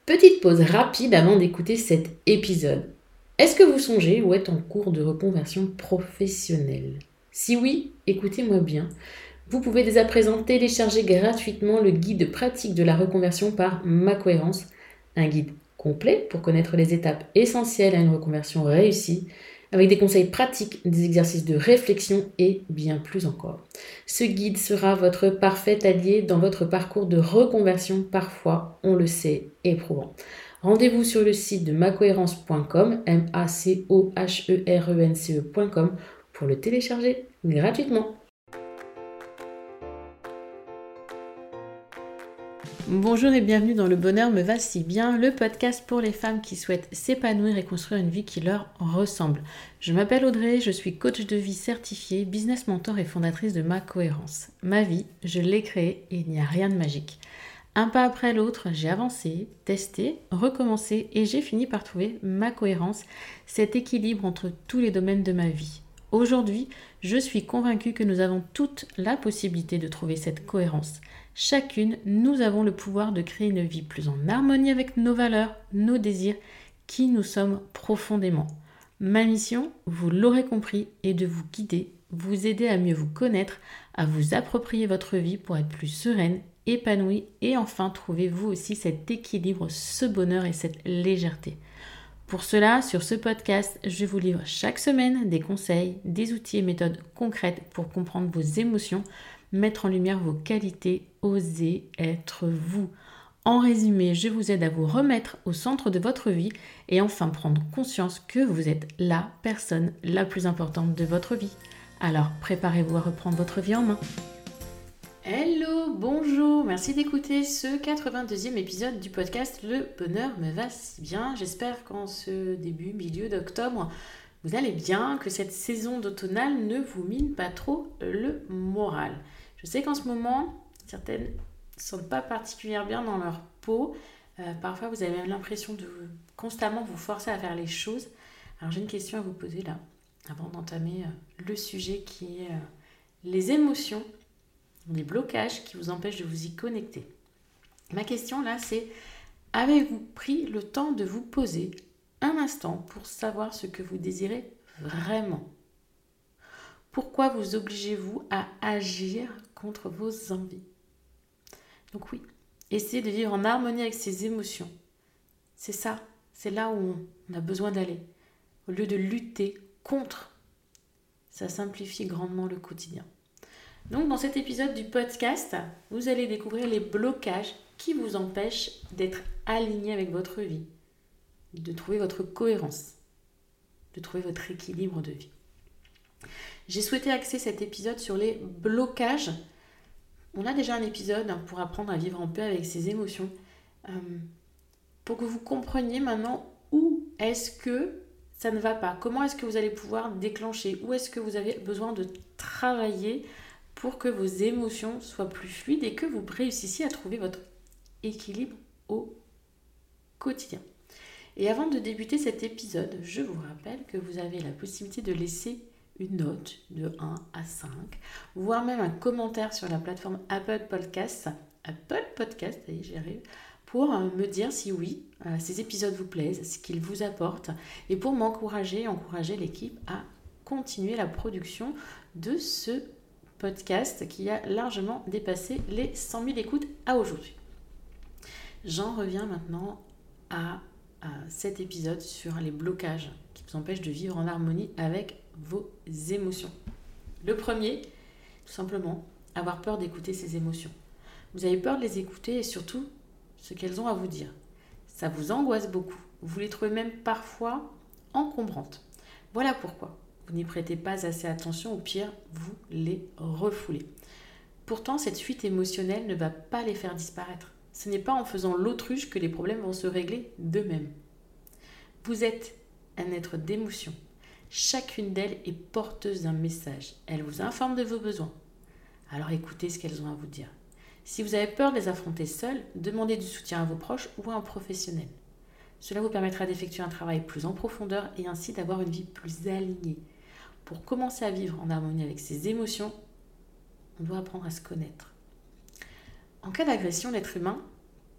Petite pause rapide avant d'écouter cet épisode. Est-ce que vous songez ou êtes en cours de reconversion professionnelle? Si oui, écoutez-moi bien. Vous pouvez dès à présent télécharger gratuitement le guide pratique de la reconversion par Ma Cohérence, un guide complet pour connaître les étapes essentielles à une reconversion réussie, avec des conseils pratiques, des exercices de réflexion et bien plus encore. Ce guide sera votre parfait allié dans votre parcours de reconversion parfois, on le sait, éprouvant. Rendez-vous sur le site de macohérence.com, macoherence.com, pour le télécharger gratuitement. Bonjour et bienvenue dans Le Bonheur me va si bien, le podcast pour les femmes qui souhaitent s'épanouir et construire une vie qui leur ressemble. Je m'appelle Audrey, je suis coach de vie certifiée, business mentor et fondatrice de Ma Cohérence. Ma vie, je l'ai créée et il n'y a rien de magique. Un pas après l'autre, j'ai avancé, testé, recommencé et j'ai fini par trouver ma cohérence, cet équilibre entre tous les domaines de ma vie. Aujourd'hui, je suis convaincue que nous avons toute la possibilité de trouver cette cohérence. Chacune, nous avons le pouvoir de créer une vie plus en harmonie avec nos valeurs, nos désirs, qui nous sommes profondément. Ma mission, vous l'aurez compris, est de vous guider, vous aider à mieux vous connaître, à vous approprier votre vie pour être plus sereine, épanouie et enfin trouver vous aussi cet équilibre, ce bonheur et cette légèreté. Pour cela, sur ce podcast, je vous livre chaque semaine des conseils, des outils et méthodes concrètes pour comprendre vos émotions, mettre en lumière vos qualités, oser être vous. En résumé, je vous aide à vous remettre au centre de votre vie et enfin prendre conscience que vous êtes la personne la plus importante de votre vie. Alors, préparez-vous à reprendre votre vie en main. Hello, bonjour, merci d'écouter ce 82e épisode du podcast Le Bonheur me va si bien. J'espère qu'en ce milieu d'octobre, vous allez bien, que cette saison d'automnale ne vous mine pas trop le moral. Je sais qu'en ce moment, certaines ne sont pas particulièrement bien dans leur peau. Parfois, vous avez l'impression de constamment vous forcer à faire les choses. Alors, j'ai une question à vous poser là, avant d'entamer le sujet qui est les émotions, les blocages qui vous empêchent de vous y connecter. Ma question là, c'est: avez-vous pris le temps de vous poser un instant pour savoir ce que vous désirez vraiment? Pourquoi vous obligez-vous à agir contre vos envies? Donc oui, essayez de vivre en harmonie avec ses émotions. C'est ça, c'est là où on a besoin d'aller. Au lieu de lutter contre, ça simplifie grandement le quotidien. Donc dans cet épisode du podcast, vous allez découvrir les blocages qui vous empêchent d'être aligné avec votre vie, de trouver votre cohérence, de trouver votre équilibre de vie. J'ai souhaité axer cet épisode sur les blocages. On a déjà un épisode pour apprendre à vivre en paix avec ses émotions, pour que vous compreniez maintenant où est-ce que ça ne va pas, comment est-ce que vous allez pouvoir déclencher, où est-ce que vous avez besoin de travailler pour que vos émotions soient plus fluides et que vous réussissiez à trouver votre équilibre au quotidien. Et avant de débuter cet épisode, je vous rappelle que vous avez la possibilité de laisser une note de 1 à 5, voire même un commentaire sur la plateforme Apple Podcast, j'y arrive, pour me dire si oui, ces épisodes vous plaisent, ce qu'ils vous apportent, et pour encourager l'équipe à continuer la production de ce podcast qui a largement dépassé les 100 000 écoutes à aujourd'hui. J'en reviens maintenant à cet épisode sur les blocages qui vous empêchent de vivre en harmonie avec vos émotions. Le premier, tout simplement, avoir peur d'écouter ses émotions. Vous avez peur de les écouter et surtout ce qu'elles ont à vous dire. Ça vous angoisse beaucoup. Vous les trouvez même parfois encombrantes. Voilà pourquoi vous n'y prêtez pas assez attention, au pire, vous les refoulez. Pourtant, cette fuite émotionnelle ne va pas les faire disparaître. Ce n'est pas en faisant l'autruche que les problèmes vont se régler d'eux-mêmes. Vous êtes un être d'émotion. Chacune d'elles est porteuse d'un message. Elle vous informe de vos besoins. Alors écoutez ce qu'elles ont à vous dire. Si vous avez peur de les affronter seules, demandez du soutien à vos proches ou à un professionnel. Cela vous permettra d'effectuer un travail plus en profondeur et ainsi d'avoir une vie plus alignée. Pour commencer à vivre en harmonie avec ses émotions, on doit apprendre à se connaître. En cas d'agression, l'être humain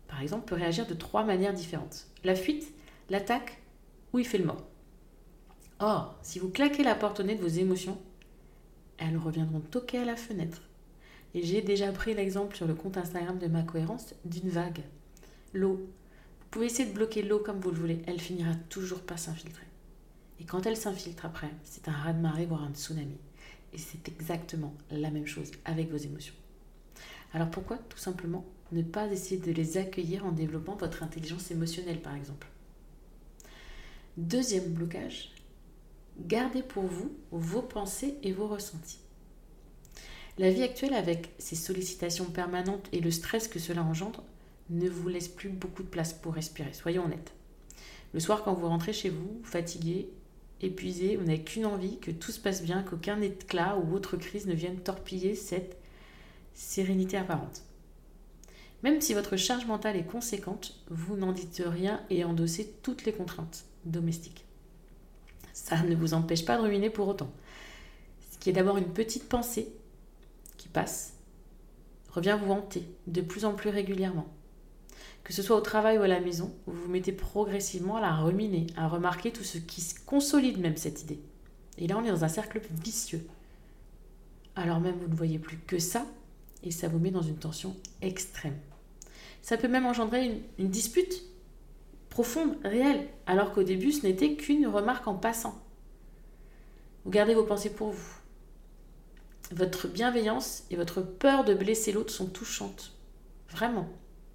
par exemple, peut réagir de 3 manières différentes. La fuite, l'attaque ou il fait le mort. Or, si vous claquez la porte au nez de vos émotions, elles reviendront toquer à la fenêtre. Et j'ai déjà pris l'exemple sur le compte Instagram de ma cohérence d'une vague. L'eau. Vous pouvez essayer de bloquer l'eau comme vous le voulez, elle finira toujours par s'infiltrer. Et quand elle s'infiltre après, c'est un raz-de-marée, voire un tsunami. Et c'est exactement la même chose avec vos émotions. Alors pourquoi, tout simplement, ne pas essayer de les accueillir en développant votre intelligence émotionnelle, par exemple? Deuxième blocage, gardez pour vous vos pensées et vos ressentis. La vie actuelle, avec ses sollicitations permanentes et le stress que cela engendre, ne vous laisse plus beaucoup de place pour respirer, soyons honnêtes. Le soir, quand vous rentrez chez vous, fatigué, épuisé, vous n'avez qu'une envie, que tout se passe bien, qu'aucun éclat ou autre crise ne vienne torpiller cette sérénité apparente. Même si votre charge mentale est conséquente, vous n'en dites rien et endossez toutes les contraintes domestiques. Ça ne vous empêche pas de ruminer pour autant. Ce qui est d'abord une petite pensée qui passe, revient vous hanter de plus en plus régulièrement. Que ce soit au travail ou à la maison, vous vous mettez progressivement à la ruminer, à remarquer tout ce qui consolide même cette idée. Et là, on est dans un cercle vicieux. Alors même, vous ne voyez plus que ça, et ça vous met dans une tension extrême. Ça peut même engendrer une dispute profonde, réelle, alors qu'au début, ce n'était qu'une remarque en passant. Vous gardez vos pensées pour vous. Votre bienveillance et votre peur de blesser l'autre sont touchantes. Vraiment.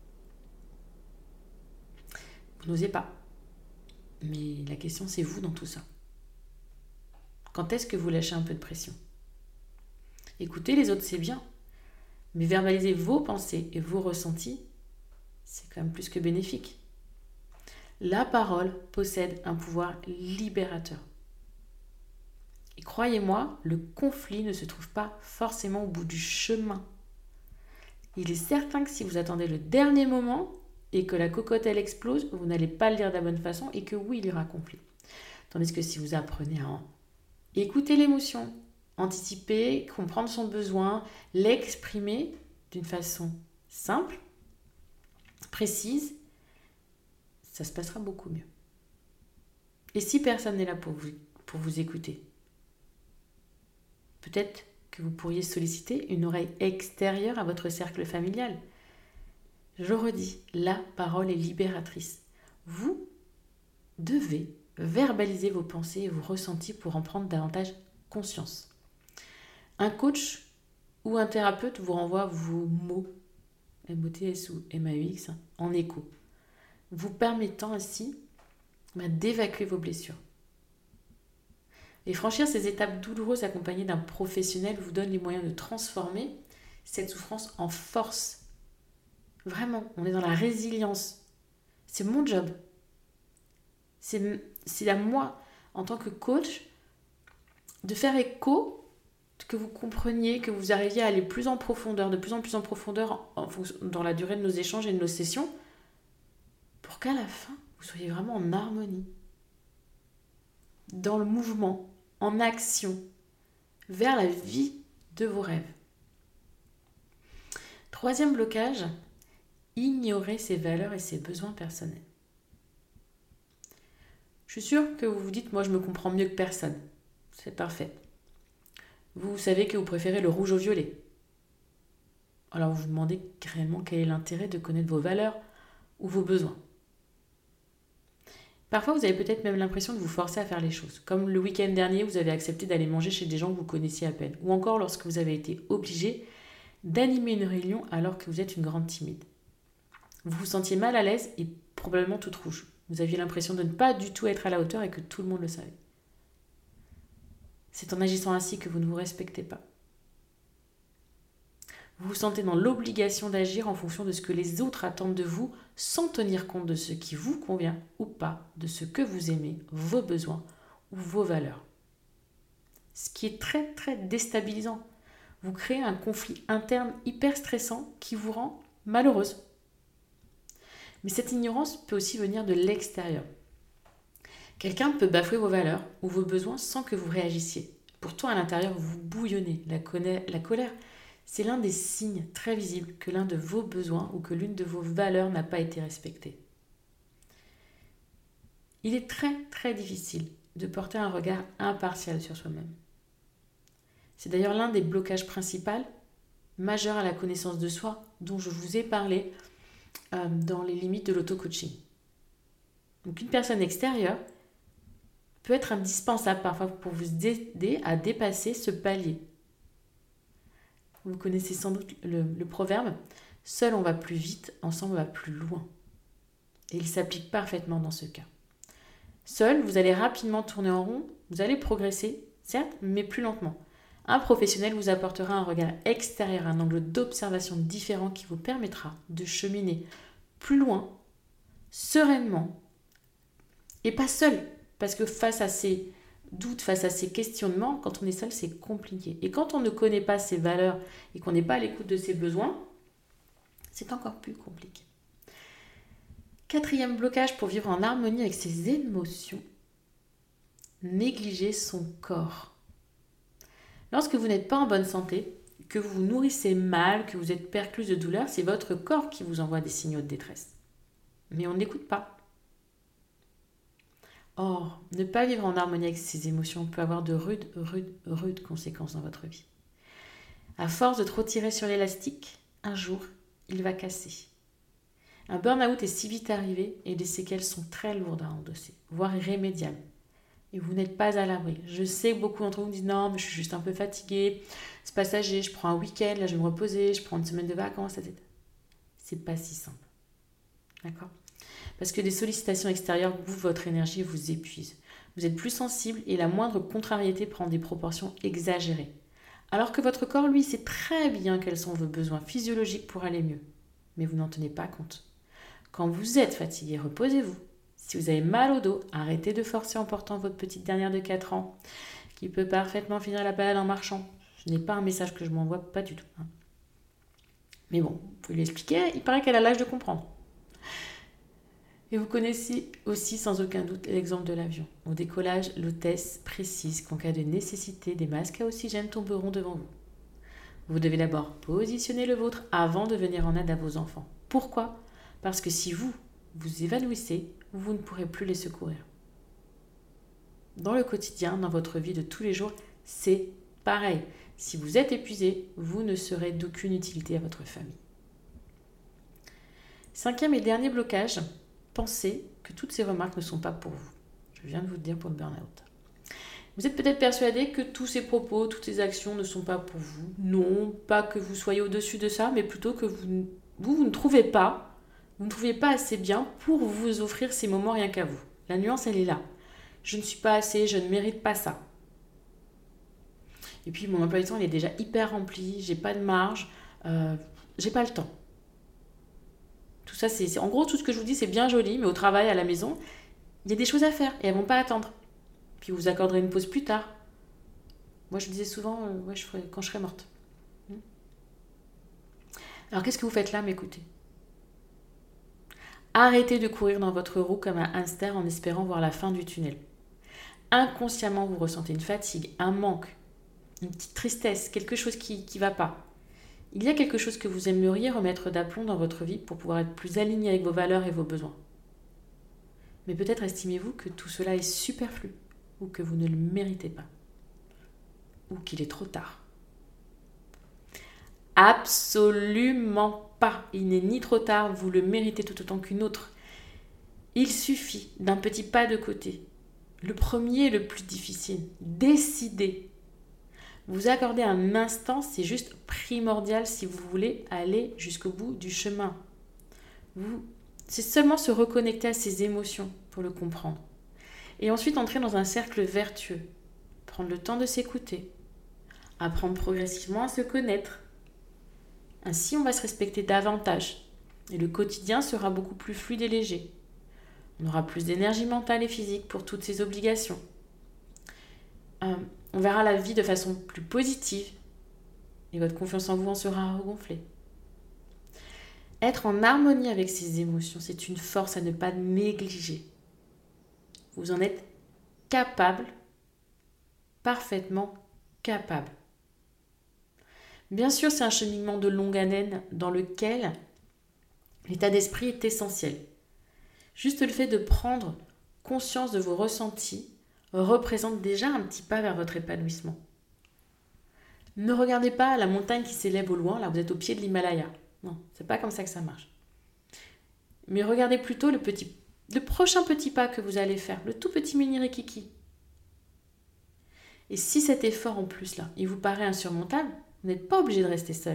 Vous n'osez pas. Mais la question, c'est vous dans tout ça. Quand est-ce que vous lâchez un peu de pression? Écouter les autres, c'est bien. Mais verbaliser vos pensées et vos ressentis, c'est quand même plus que bénéfique. La parole possède un pouvoir libérateur. Et croyez-moi, le conflit ne se trouve pas forcément au bout du chemin. Il est certain que si vous attendez le dernier moment et que la cocotte elle explose, vous n'allez pas le dire de la bonne façon et que oui, il y aura conflit. Tandis que si vous apprenez à écouter l'émotion, anticiper, comprendre son besoin, l'exprimer d'une façon simple, précise, ça se passera beaucoup mieux. Et si personne n'est là pour vous écouter, peut-être que vous pourriez solliciter une oreille extérieure à votre cercle familial. Je redis, la parole est libératrice. Vous devez verbaliser vos pensées et vos ressentis pour en prendre davantage conscience. Un coach ou un thérapeute vous renvoie vos mots, M-O-T-S ou M-A-U-X, en écho, vous permettant ainsi d'évacuer vos blessures. Et franchir ces étapes douloureuses accompagnées d'un professionnel vous donne les moyens de transformer cette souffrance en force. Vraiment, on est dans la résilience. C'est mon job. C'est à moi, en tant que coach, de faire écho, que vous compreniez, que vous arriviez à aller plus en profondeur, de plus en plus en profondeur dans la durée de nos échanges et de nos sessions, pour qu'à la fin, vous soyez vraiment en harmonie, dans le mouvement, en action, vers la vie de vos rêves. Troisième blocage, ignorer ses valeurs et ses besoins personnels. Je suis sûre que vous vous dites, moi je me comprends mieux que personne. C'est parfait. Vous savez que vous préférez le rouge au violet. Alors vous vous demandez réellement quel est l'intérêt de connaître vos valeurs ou vos besoins. Parfois, vous avez peut-être même l'impression de vous forcer à faire les choses. Comme le week-end dernier, vous avez accepté d'aller manger chez des gens que vous connaissiez à peine. Ou encore lorsque vous avez été obligé d'animer une réunion alors que vous êtes une grande timide. Vous vous sentiez mal à l'aise et probablement toute rouge. Vous aviez l'impression de ne pas du tout être à la hauteur et que tout le monde le savait. C'est en agissant ainsi que vous ne vous respectez pas. Vous vous sentez dans l'obligation d'agir en fonction de ce que les autres attendent de vous, sans tenir compte de ce qui vous convient ou pas, de ce que vous aimez, vos besoins ou vos valeurs. Ce qui est très très déstabilisant. Vous créez un conflit interne hyper stressant qui vous rend malheureuse. Mais cette ignorance peut aussi venir de l'extérieur. Quelqu'un peut bafouer vos valeurs ou vos besoins sans que vous réagissiez. Pourtant, à l'intérieur, vous bouillonnez. La colère, C'est l'un des signes très visibles que l'un de vos besoins ou que l'une de vos valeurs n'a pas été respectée. Il est très très difficile de porter un regard impartial sur soi-même. C'est d'ailleurs l'un des blocages principaux majeurs à la connaissance de soi dont je vous ai parlé dans les limites de l'auto-coaching. Donc une personne extérieure peut être indispensable parfois pour vous aider à dépasser ce palier. Vous connaissez sans doute le proverbe « Seul on va plus vite, ensemble on va plus loin ». Et il s'applique parfaitement dans ce cas. Seul, vous allez rapidement tourner en rond, vous allez progresser, certes, mais plus lentement. Un professionnel vous apportera un regard extérieur, un angle d'observation différent qui vous permettra de cheminer plus loin, sereinement, et pas seul. Parce que face à ces doutes, face à ces questionnements, quand on est seul, c'est compliqué. Et quand on ne connaît pas ses valeurs et qu'on n'est pas à l'écoute de ses besoins, c'est encore plus compliqué. 4e blocage pour vivre en harmonie avec ses émotions, négliger son corps. Lorsque vous n'êtes pas en bonne santé, que vous vous nourrissez mal, que vous êtes percluse de douleur, c'est votre corps qui vous envoie des signaux de détresse. Mais on n'écoute pas. Or, ne pas vivre en harmonie avec ses émotions peut avoir de rudes conséquences dans votre vie. À force de trop tirer sur l'élastique, un jour, il va casser. Un burn-out est si vite arrivé et les séquelles sont très lourdes à endosser, voire irrémédiables. Et vous n'êtes pas à l'abri. Je sais que beaucoup d'entre vous me disent « Non, mais je suis juste un peu fatiguée, c'est passager, je prends un week-end, là je vais me reposer, je prends une semaine de vacances, etc. » C'est pas si simple. D'accord ? Parce que des sollicitations extérieures bouffent votre énergie et vous épuisent. Vous êtes plus sensible et la moindre contrariété prend des proportions exagérées. Alors que votre corps, lui, sait très bien quels sont vos besoins physiologiques pour aller mieux. Mais vous n'en tenez pas compte. Quand vous êtes fatigué, reposez-vous. Si vous avez mal au dos, arrêtez de forcer en portant votre petite dernière de 4 ans, qui peut parfaitement finir la balade en marchant. Ce n'est pas un message que je m'envoie, pas du tout. Mais bon, vous pouvez lui expliquer, il paraît qu'elle a l'âge de comprendre. Et vous connaissez aussi sans aucun doute l'exemple de l'avion. Au décollage, l'hôtesse précise qu'en cas de nécessité, des masques à oxygène tomberont devant vous. Vous devez d'abord positionner le vôtre avant de venir en aide à vos enfants. Pourquoi ? Parce que si vous vous évanouissez, vous ne pourrez plus les secourir. Dans le quotidien, dans votre vie de tous les jours, c'est pareil. Si vous êtes épuisé, vous ne serez d'aucune utilité à votre famille. 5e et dernier blocage, pensez que toutes ces remarques ne sont pas pour vous. Je viens de vous le dire pour le burn-out. Vous êtes peut-être persuadé que tous ces propos, toutes ces actions ne sont pas pour vous. Non, pas que vous soyez au-dessus de ça, mais plutôt que vous ne trouvez pas, vous ne trouviez pas assez bien pour vous offrir ces moments rien qu'à vous. La nuance, elle est là. Je ne suis pas assez, je ne mérite pas ça. Et puis mon emploi du temps, il est déjà hyper rempli, j'ai pas de marge, j'ai pas le temps. Tout ça, c'est en gros, tout ce que je vous dis, c'est bien joli, mais au travail, à la maison, il y a des choses à faire et elles vont pas attendre. Puis vous accorderez une pause plus tard. Moi, je disais souvent, je ferai quand je serai morte. Alors, qu'est-ce que vous faites là, m'écoutez ? Arrêtez de courir dans votre roue comme un hamster en espérant voir la fin du tunnel. Inconsciemment, vous ressentez une fatigue, un manque, une petite tristesse, quelque chose qui ne va pas. Il y a quelque chose que vous aimeriez remettre d'aplomb dans votre vie pour pouvoir être plus aligné avec vos valeurs et vos besoins. Mais peut-être estimez-vous que tout cela est superflu, ou que vous ne le méritez pas, ou qu'il est trop tard. Absolument pas. Il n'est ni trop tard, vous le méritez tout autant qu'une autre. Il suffit d'un petit pas de côté. Le premier est le plus difficile. Décidez. Vous accorder un instant, c'est juste primordial si vous voulez aller jusqu'au bout du chemin. C'est seulement se reconnecter à ses émotions pour le comprendre. Et ensuite entrer dans un cercle vertueux. Prendre le temps de s'écouter. Apprendre progressivement à se connaître. Ainsi, on va se respecter davantage. Et le quotidien sera beaucoup plus fluide et léger. On aura plus d'énergie mentale et physique pour toutes ces obligations. On verra la vie de façon plus positive. Et votre confiance en vous en sera regonflée. Être en harmonie avec ses émotions, c'est une force à ne pas négliger. Vous en êtes capable, parfaitement capable. Bien sûr, c'est un cheminement de longue haleine dans lequel l'état d'esprit est essentiel. Juste le fait de prendre conscience de vos ressentis représente déjà un petit pas vers votre épanouissement. Ne regardez pas la montagne qui s'élève au loin, là vous êtes au pied de l'Himalaya. Non, c'est pas comme ça que ça marche. Mais regardez plutôt le prochain petit pas que vous allez faire, le tout petit mini rikiki. Et si cet effort en plus là, il vous paraît insurmontable, vous n'êtes pas obligé de rester seul.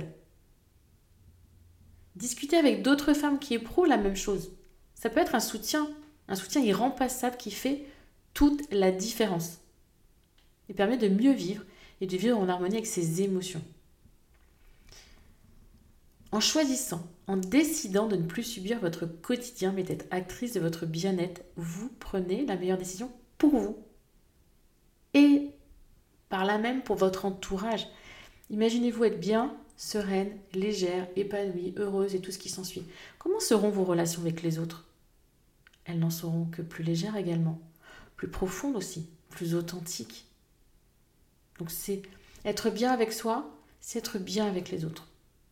Discutez avec d'autres femmes qui éprouvent la même chose. Ça peut être un soutien irremplaçable qui fait toute la différence. Il permet de mieux vivre et de vivre en harmonie avec ses émotions. En choisissant, en décidant de ne plus subir votre quotidien mais d'être actrice de votre bien-être, vous prenez la meilleure décision pour vous. Et par là même pour votre entourage. Imaginez-vous être bien, sereine, légère, épanouie, heureuse et tout ce qui s'ensuit. Comment seront vos relations avec les autres ? Elles n'en seront que plus légères également, plus profondes aussi, plus authentiques. Donc c'est être bien avec soi, c'est être bien avec les autres.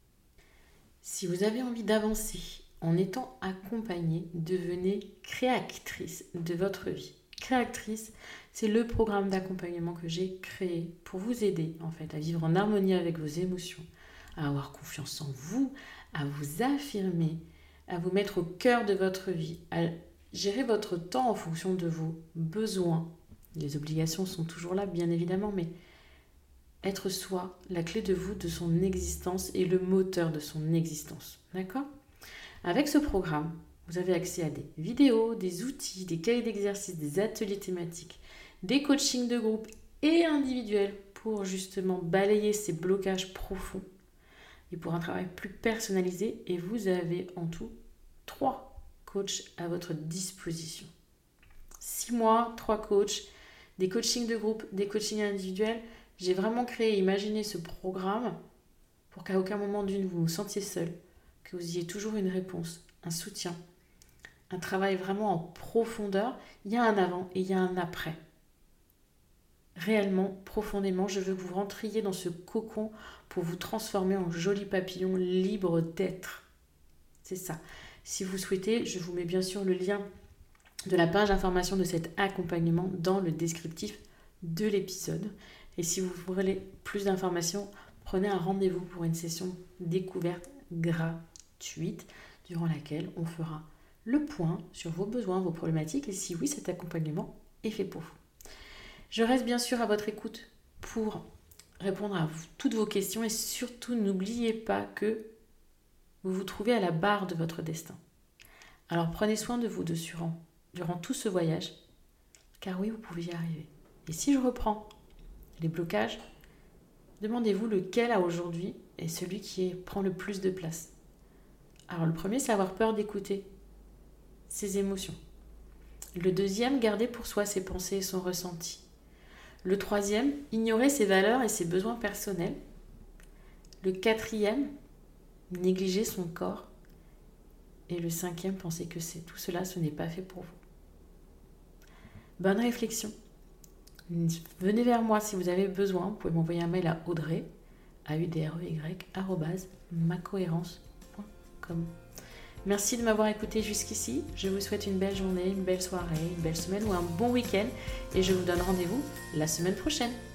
Si vous avez envie d'avancer en étant accompagnée, devenez créatrice de votre vie. Créatrice, c'est le programme d'accompagnement que j'ai créé pour vous aider en fait à vivre en harmonie avec vos émotions, à avoir confiance en vous, à vous affirmer, à vous mettre au cœur de votre vie, à gérer votre temps en fonction de vos besoins. Les obligations sont toujours là, bien évidemment, mais être soi, la clé de vous, de son existence et le moteur de son existence. D'accord ? Avec ce programme, vous avez accès à des vidéos, des outils, des cahiers d'exercices, des ateliers thématiques, des coachings de groupe et individuels pour justement balayer ces blocages profonds et pour un travail plus personnalisé. Et vous avez en tout 3 coachs à votre disposition. 6 mois, 3 coachs, des coachings de groupe, des coachings individuels. J'ai vraiment imaginé ce programme pour qu'à aucun moment d'une vous vous sentiez seul, que vous ayez toujours une réponse, un soutien, un travail vraiment en profondeur. Il y a un avant et il y a un après. Réellement, profondément, je veux que vous rentriez dans ce cocon pour vous transformer en joli papillon libre d'être. C'est ça. Si vous souhaitez, je vous mets bien sûr le lien de la page d'information de cet accompagnement dans le descriptif de l'épisode. Et si vous voulez plus d'informations, prenez un rendez-vous pour une session découverte gratuite durant laquelle on fera le point sur vos besoins, vos problématiques et si oui, cet accompagnement est fait pour vous. Je reste bien sûr à votre écoute pour répondre à toutes vos questions et surtout n'oubliez pas que vous vous trouvez à la barre de votre destin. Alors prenez soin de vous durant tout ce voyage, car oui, vous pouvez y arriver. Et si je reprends les blocages, demandez-vous lequel à aujourd'hui est celui qui prend le plus de place. Alors le premier, c'est avoir peur d'écouter ses émotions. Le deuxième, garder pour soi ses pensées et son ressenti. Le troisième, ignorer ses valeurs et ses besoins personnels. Le quatrième, négliger son corps. Et le cinquième, penser que tout cela, ce n'est pas fait pour vous. Bonne réflexion. Venez vers moi si vous avez besoin. Vous pouvez m'envoyer un mail à Audrey, audrey@macohérence.com. Merci de m'avoir écouté jusqu'ici. Je vous souhaite une belle journée, une belle soirée, une belle semaine ou un bon week-end. Et je vous donne rendez-vous la semaine prochaine.